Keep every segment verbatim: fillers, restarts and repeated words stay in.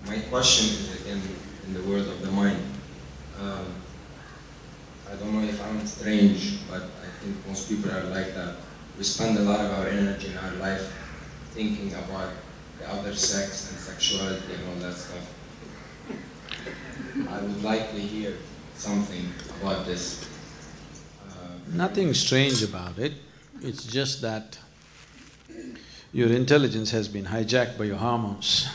my question is again in the world of the mind. Um, I don't know if I'm strange, but I think most people are like that. We spend a lot of our energy in our life thinking about the other sex and sexuality and all that stuff. I would like to hear something about this. Uh, Nothing strange about it, it's just that your intelligence has been hijacked by your hormones.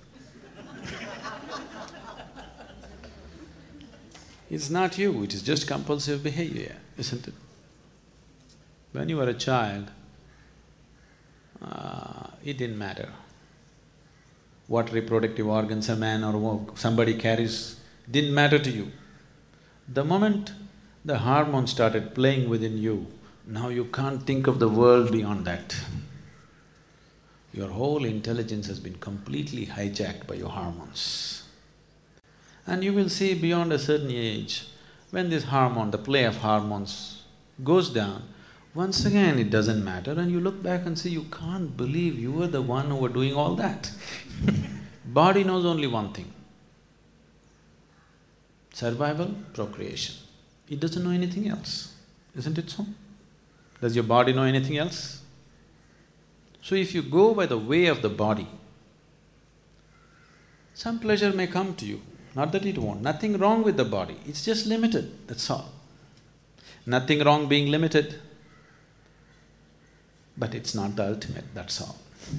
It's not you, it is just compulsive behavior, isn't it? When you were a child, uh, it didn't matter what reproductive organs a man or wo- somebody carries, didn't matter to you. The moment the hormone started playing within you, now you can't think of the world beyond that. Your whole intelligence has been completely hijacked by your hormones. And you will see beyond a certain age, when this hormone, the play of hormones goes down, once again it doesn't matter and you look back and say, you can't believe you were the one who were doing all that. Body knows only one thing: survival, procreation. It doesn't know anything else, isn't it so? Does your body know anything else? So if you go by the way of the body, some pleasure may come to you, not that it won't, nothing wrong with the body, it's just limited, that's all. Nothing wrong being limited, but it's not the ultimate, that's all.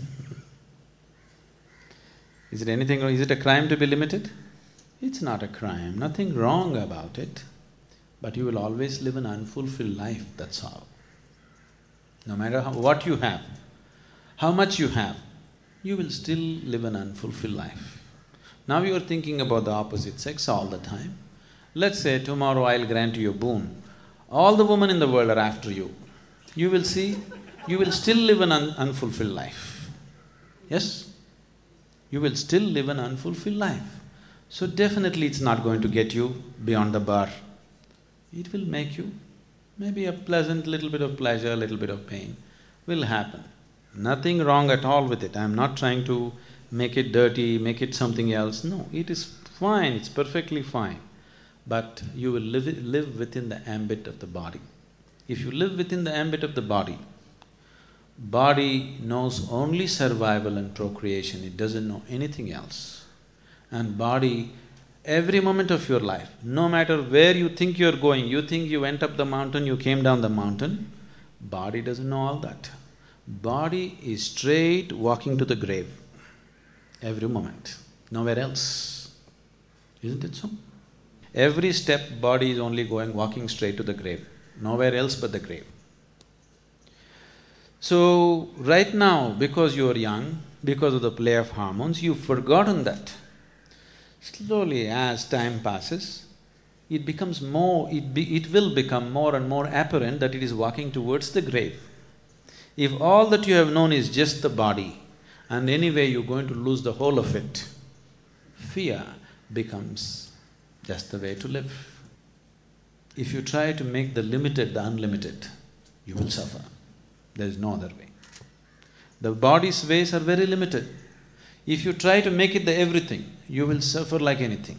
Is it anything wrong? Is it a crime to be limited? It's not a crime, nothing wrong about it, but you will always live an unfulfilled life, that's all. No matter how, what you have, how much you have, you will still live an unfulfilled life. Now you are thinking about the opposite sex all the time. Let's say tomorrow I'll grant you a boon, all the women in the world are after you. You will see, you will still live an un unfulfilled life. Yes? You will still live an unfulfilled life. So definitely it's not going to get you beyond the bar. It will make you, maybe a pleasant little bit of pleasure, a little bit of pain will happen. Nothing wrong at all with it. I'm not trying to make it dirty, make it something else. No, it is fine, it's perfectly fine. But you will live, live within the ambit of the body. If you live within the ambit of the body, body knows only survival and procreation, it doesn't know anything else. And body, every moment of your life, no matter where you think you're going, you think you went up the mountain, you came down the mountain, body doesn't know all that. Body is straight walking to the grave, every moment, nowhere else. Isn't it so? Every step, body is only going, walking straight to the grave, nowhere else but the grave. So, right now, because you're young, because of the play of hormones, you've forgotten that. Slowly, as time passes, it becomes more… it be, it will become more and more apparent that it is walking towards the grave. If all that you have known is just the body, and anyway you're going to lose the whole of it, fear becomes just the way to live. If you try to make the limited the unlimited, you will suffer. There is no other way. The body's ways are very limited. If you try to make it the everything, you will suffer like anything.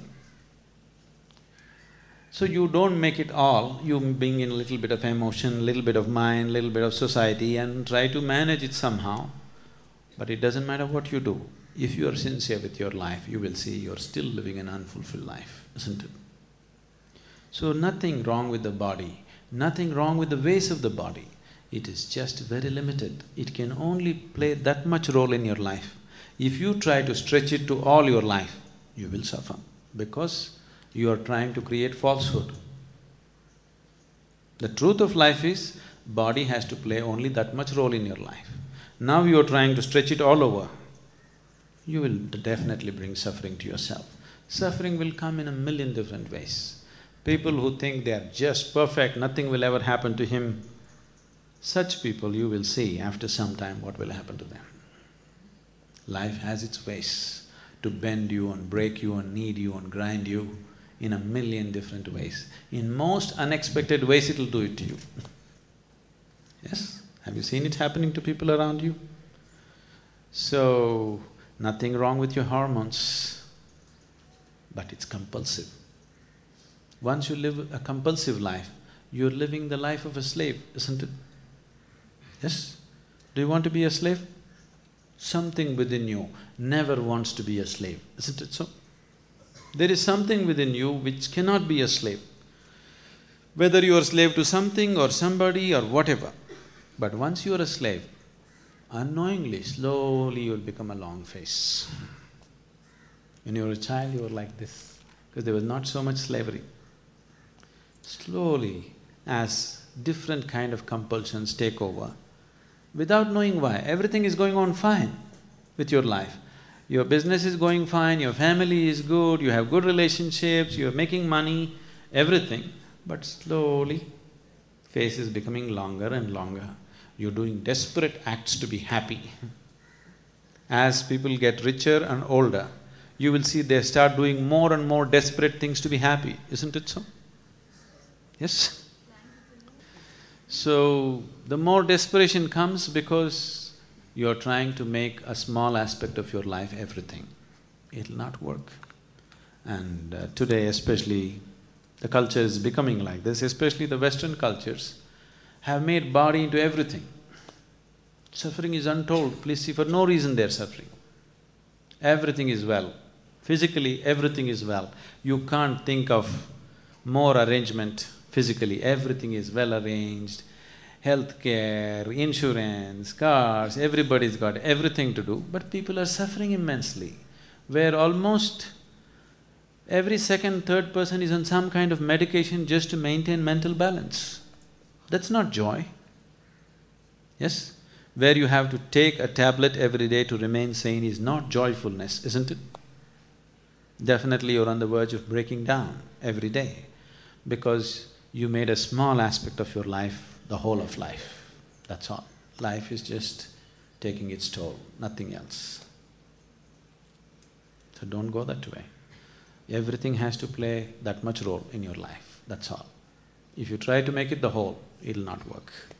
So you don't make it all, you bring in a little bit of emotion, little bit of mind, little bit of society and try to manage it somehow. But it doesn't matter what you do, if you are sincere with your life, you will see you're still living an unfulfilled life, isn't it? So nothing wrong with the body, nothing wrong with the ways of the body. It is just very limited. It can only play that much role in your life. If you try to stretch it to all your life, you will suffer because you are trying to create falsehood. The truth of life is, body has to play only that much role in your life. Now you are trying to stretch it all over, you will definitely bring suffering to yourself. Suffering will come in a million different ways. People who think they are just perfect, nothing will ever happen to him, such people you will see after some time what will happen to them. Life has its ways to bend you and break you and knead you and grind you in a million different ways. In most unexpected ways it'll do it to you. Yes? Have you seen it happening to people around you? So, nothing wrong with your hormones. but it's compulsive. Once you live a compulsive life, you're living the life of a slave, isn't it? Yes? Do you want to be a slave? Something within you never wants to be a slave, isn't it so? There is something within you which cannot be a slave. Whether you are a slave to something or somebody or whatever, but once you are a slave, unknowingly, slowly you'll become a long face. When you were a child, you were like this, because there was not so much slavery. Slowly, as different kind of compulsions take over, without knowing why, everything is going on fine with your life. Your business is going fine, your family is good, you have good relationships, you're making money, everything, but slowly, face is becoming longer and longer. You're doing desperate acts to be happy. As people get richer and older, you will see they start doing more and more desperate things to be happy, isn't it so? Yes? So, the more desperation comes because you're trying to make a small aspect of your life everything. It'll not work. And uh, today especially, the culture is becoming like this, especially the Western cultures have made body into everything. Suffering is untold, please see, for no reason they're suffering. Everything is well. Physically, everything is well. You can't think of more arrangement physically, everything is well arranged. Healthcare, insurance, cars, everybody's got everything to do, but people are suffering immensely, where almost every second, third person is on some kind of medication just to maintain mental balance. That's not joy. Yes? Where you have to take a tablet every day to remain sane is not joyfulness, isn't it? Definitely you're on the verge of breaking down every day because you made a small aspect of your life the whole of life, that's all. Life is just taking its toll, nothing else. So don't go that way. Everything has to play that much role in your life, that's all. If you try to make it the whole, it'll not work.